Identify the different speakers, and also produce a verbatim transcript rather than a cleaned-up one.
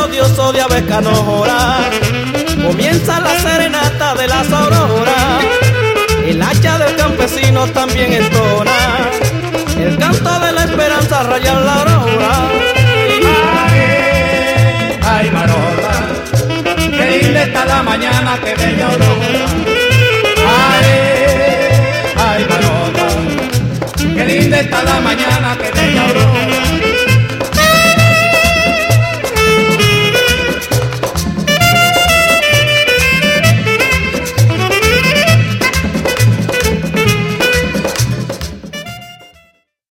Speaker 1: melodioso de aves canora, comienza la serenata de las auroras. El hacha del campesino también entona el canto de la esperanza raya la aurora.
Speaker 2: Ay, ay, Marola, qué linda está la mañana, qué bella aurora. Ay, ay, Marola, qué linda está la mañana,